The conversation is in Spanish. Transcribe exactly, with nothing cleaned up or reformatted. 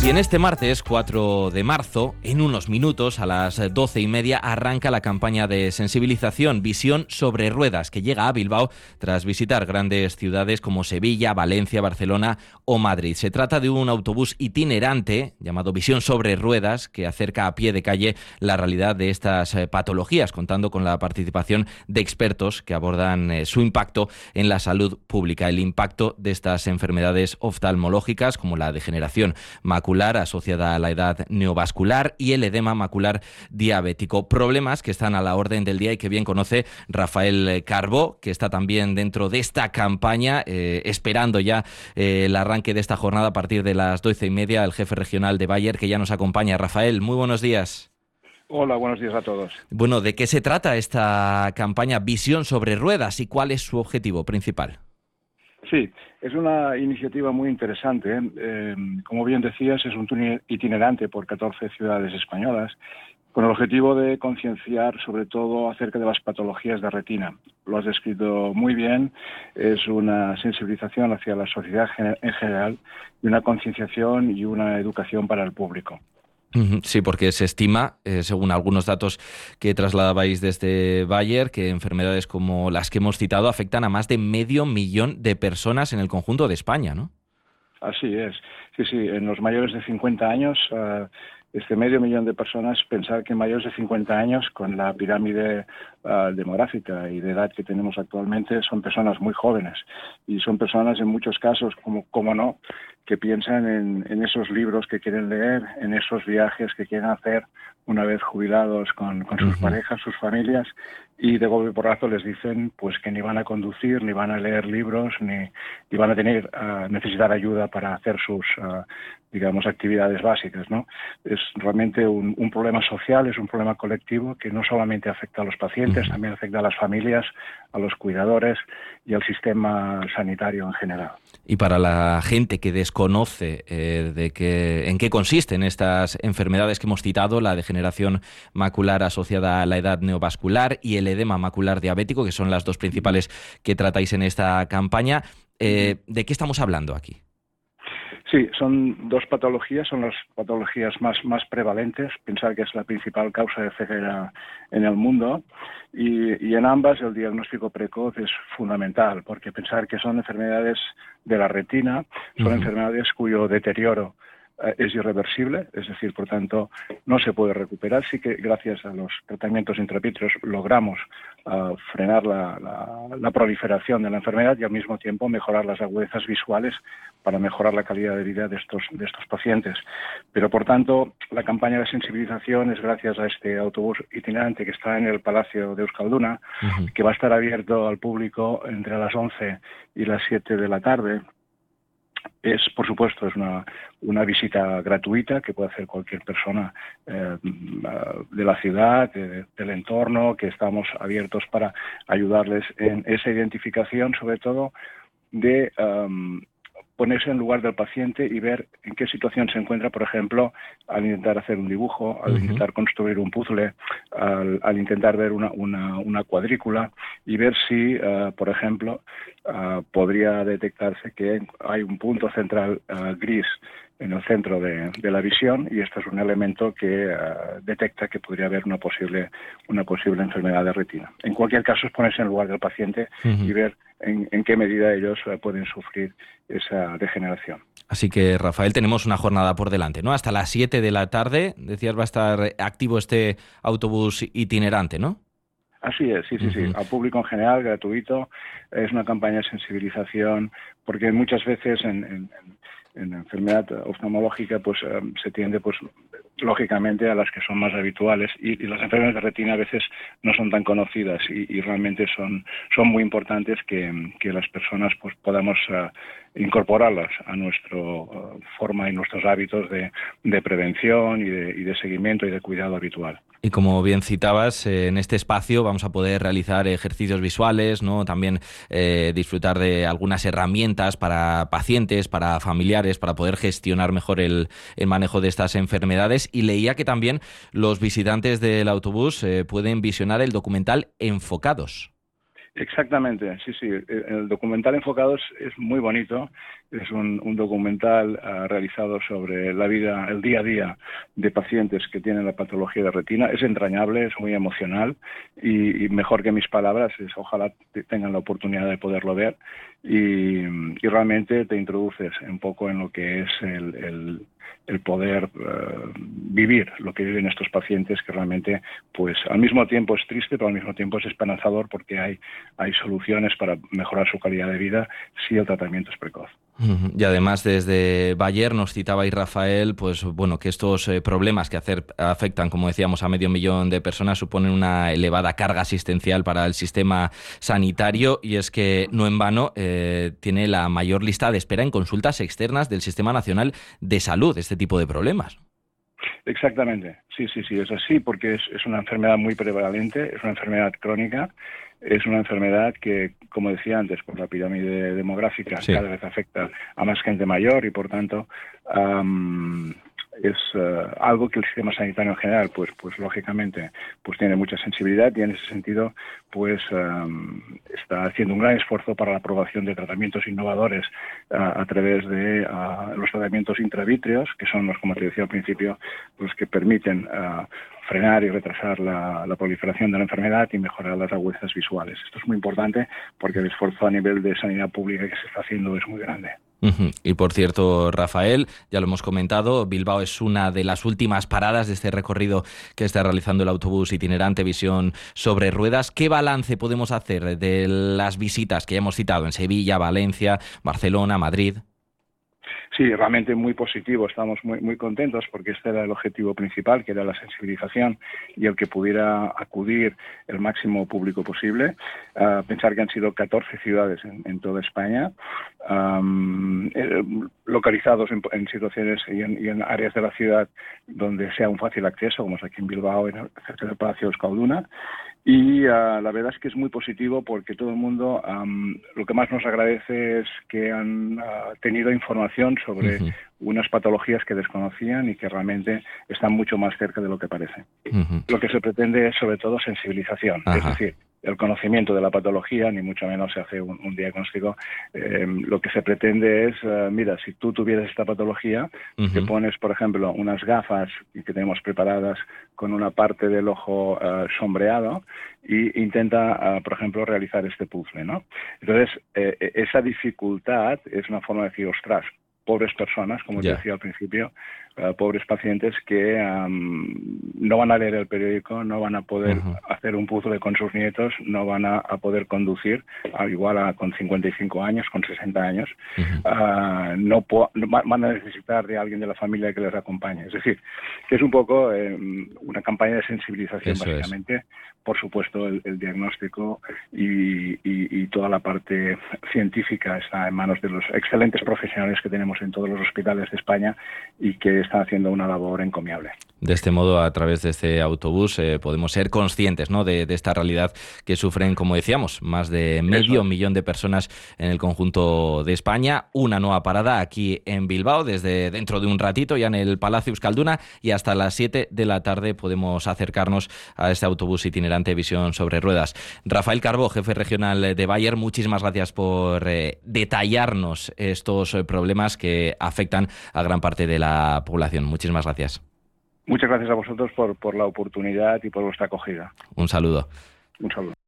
Y en este martes cuatro de marzo, en unos minutos, a las doce y media, arranca la campaña de sensibilización Visión sobre Ruedas, que llega a Bilbao tras visitar grandes ciudades como Sevilla, Valencia, Barcelona o Madrid. Se trata de un autobús itinerante llamado Visión sobre Ruedas, que acerca a pie de calle la realidad de estas patologías, contando con la participación de expertos que abordan eh, su impacto en la salud pública, el impacto de estas enfermedades oftalmológicas como la degeneración macular asociada a la edad neovascular y el edema macular diabético. Problemas que están a la orden del día y que bien conoce Rafael Carbó, que está también dentro de esta campaña, eh, esperando ya eh, el arranque de esta jornada a partir de las doce y media, el jefe regional de Bayer, que ya nos acompaña. Rafael, muy buenos días. Hola, buenos días a todos. Bueno, ¿de qué se trata esta campaña Visión sobre Ruedas y cuál es su objetivo principal? Sí, es una iniciativa muy interesante. ¿eh? Eh, como bien decías, es un tour itinerante por catorce ciudades españolas con el objetivo de concienciar sobre todo acerca de las patologías de retina. Lo has descrito muy bien, es una sensibilización hacia la sociedad en general y una concienciación y una educación para el público. Sí, porque se estima, eh, según algunos datos que trasladabais desde Bayer, que enfermedades como las que hemos citado afectan a más de medio millón de personas en el conjunto de España, ¿no? Así es. Sí, sí, en los mayores de cincuenta años, uh, este medio millón de personas, pensar que mayores de cincuenta años, con la pirámide uh, demográfica y de edad que tenemos actualmente, son personas muy jóvenes. Y son personas, en muchos casos, como, como no, que piensan en, en esos libros que quieren leer, en esos viajes que quieren hacer una vez jubilados con, con sus uh-huh. parejas, sus familias, y de golpe y porrazo les dicen pues que ni van a conducir, ni van a leer libros, ni, ni van a tener uh, necesitar ayuda para hacer sus, uh, digamos, actividades básicas, ¿no? Es realmente un, un problema social, es un problema colectivo que no solamente afecta a los pacientes, uh-huh. también afecta a las familias, a los cuidadores y al sistema sanitario en general. Y para la gente que desconoce eh, de que, en qué consisten estas enfermedades que hemos citado, la degeneración macular asociada a la edad neovascular y el edema macular diabético, que son las dos principales que tratáis en esta campaña, eh, ¿de qué estamos hablando aquí? Sí, son dos patologías, son las patologías más, más prevalentes, pensar que es la principal causa de ceguera en el mundo y, y en ambas el diagnóstico precoz es fundamental porque pensar que son enfermedades de la retina, son uh-huh. enfermedades cuyo deterioro es irreversible, es decir, por tanto, no se puede recuperar. Sí que gracias a los tratamientos intravitreos logramos uh, frenar la, la, la proliferación de la enfermedad y al mismo tiempo mejorar las agudezas visuales para mejorar la calidad de vida de estos, de estos pacientes. Pero, por tanto, la campaña de sensibilización es gracias a este autobús itinerante que está en el Palacio de Euskalduna, uh-huh. que va a estar abierto al público entre las once y las siete de la tarde. Es, por supuesto, es una, una visita gratuita que puede hacer cualquier persona eh, de la ciudad, de, del entorno, que estamos abiertos para ayudarles en esa identificación, sobre todo de um, ponerse en lugar del paciente y ver en qué situación se encuentra, por ejemplo, al intentar hacer un dibujo, al uh-huh. intentar construir un puzzle, al, al intentar ver una, una, una cuadrícula y ver si, uh, por ejemplo, uh, podría detectarse que hay un punto central uh, gris en el centro de, de la visión y este es un elemento que uh, detecta que podría haber una posible una posible enfermedad de retina. En cualquier caso es ponerse en lugar del paciente uh-huh. y ver en, en qué medida ellos uh, pueden sufrir esa degeneración. Así que, Rafael, tenemos una jornada por delante, ¿no? Hasta las siete de la tarde, decías, va a estar activo este autobús itinerante, ¿no? Así es, sí, sí, uh-huh. sí. Al público en general, gratuito. Es una campaña de sensibilización, porque muchas veces en, en, en enfermedad oftalmológica pues um, se tiende, pues lógicamente, a las que son más habituales y, y las enfermedades de retina a veces no son tan conocidas y, y realmente son, son muy importantes que, que las personas pues podamos uh, incorporarlas a nuestra uh, forma y nuestros hábitos de, de prevención y de, y de seguimiento y de cuidado habitual. Y como bien citabas, eh, en este espacio vamos a poder realizar ejercicios visuales, ¿no? También eh, disfrutar de algunas herramientas para pacientes, para familiares, para poder gestionar mejor el, el manejo de estas enfermedades. Y leía que también los visitantes del autobús eh, pueden visionar el documental Enfocados. Exactamente, sí, sí. El documental enfocado es, es muy bonito. Es un, un documental uh, realizado sobre la vida, el día a día de pacientes que tienen la patología de retina. Es entrañable, es muy emocional y, y mejor que mis palabras, es, ojalá tengan la oportunidad de poderlo ver y, y realmente te introduces un poco en lo que es el, el, el poder uh, vivir lo que viven estos pacientes, que realmente, pues al mismo tiempo es triste, pero al mismo tiempo es esperanzador porque hay hay soluciones para mejorar su calidad de vida si el tratamiento es precoz. Y además desde Bayer nos citabais, Rafael, pues bueno, que estos eh, problemas que hacer, afectan, como decíamos, a medio millón de personas suponen una elevada carga asistencial para el sistema sanitario, y es que no en vano eh, tiene la mayor lista de espera en consultas externas del Sistema Nacional de Salud este tipo de problemas. Exactamente, sí, sí, sí, es así, porque es, es una enfermedad muy prevalente, es una enfermedad crónica, es una enfermedad que, como decía antes, por la pirámide demográfica, sí, cada vez afecta a más gente mayor y, por tanto, um, es uh, algo que el sistema sanitario en general, pues, pues lógicamente, pues tiene mucha sensibilidad y en ese sentido, pues um, está haciendo un gran esfuerzo para la aprobación de tratamientos innovadores uh, a través de uh, los tratamientos intravítreos, que son los, como te decía al principio, los que permiten uh, frenar y retrasar la, la proliferación de la enfermedad y mejorar las agudezas visuales. Esto es muy importante porque el esfuerzo a nivel de sanidad pública que se está haciendo es muy grande. Uh-huh. Y por cierto, Rafael, ya lo hemos comentado, Bilbao es una de las últimas paradas de este recorrido que está realizando el autobús itinerante Visión sobre Ruedas. ¿Qué balance podemos hacer de las visitas que ya hemos citado en Sevilla, Valencia, Barcelona, Madrid? Sí, realmente muy positivo, estamos muy muy contentos porque este era el objetivo principal, que era la sensibilización y el que pudiera acudir el máximo público posible. Uh, pensar que han sido catorce ciudades en, en toda España, um, eh, localizados en, en situaciones y en, y en áreas de la ciudad donde sea un fácil acceso, como es aquí en Bilbao, en el, cerca del Palacio de Euskalduna. Y uh, la verdad es que es muy positivo porque todo el mundo, um, lo que más nos agradece es que han uh, tenido información sobre uh-huh. unas patologías que desconocían y que realmente están mucho más cerca de lo que parece. Uh-huh. Lo que se pretende es sobre todo sensibilización, uh-huh. es decir, el conocimiento de la patología, ni mucho menos se hace un, un diagnóstico. Eh, lo que se pretende es, uh, mira, si tú tuvieras esta patología, uh-huh. te pones, por ejemplo, unas gafas que tenemos preparadas con una parte del ojo uh, sombreado y intenta, uh, por ejemplo, realizar este puzzle, ¿no? Entonces, eh, esa dificultad es una forma de decir, ostras, pobres personas, como yeah. te decía al principio, uh, pobres pacientes que um, no van a leer el periódico, no van a poder uh-huh. hacer un puzzle con sus nietos, no van a, a poder conducir, uh, igual a, con cincuenta y cinco años, con sesenta años, uh-huh. uh, no, po- no van a necesitar de alguien de la familia que les acompañe. Es decir, que es un poco eh, una campaña de sensibilización, Eso básicamente. Es. Por supuesto, el, el diagnóstico y, y, y toda la parte científica está en manos de los excelentes profesionales que tenemos en todos los hospitales de España y que están haciendo una labor encomiable. De este modo, a través de este autobús, eh, podemos ser conscientes, ¿no?, de, de esta realidad que sufren, como decíamos, más de medio Eso. millón de personas en el conjunto de España. Una nueva parada aquí en Bilbao, desde dentro de un ratito, ya en el Palacio Euskalduna, y hasta las siete de la tarde podemos acercarnos a este autobús itinerante Visión sobre Ruedas. Rafael Carbó, jefe regional de Bayer, muchísimas gracias por eh, detallarnos estos eh, problemas que afectan a gran parte de la población. Muchísimas gracias. Muchas gracias a vosotros por, por la oportunidad y por vuestra acogida. Un saludo. Un saludo.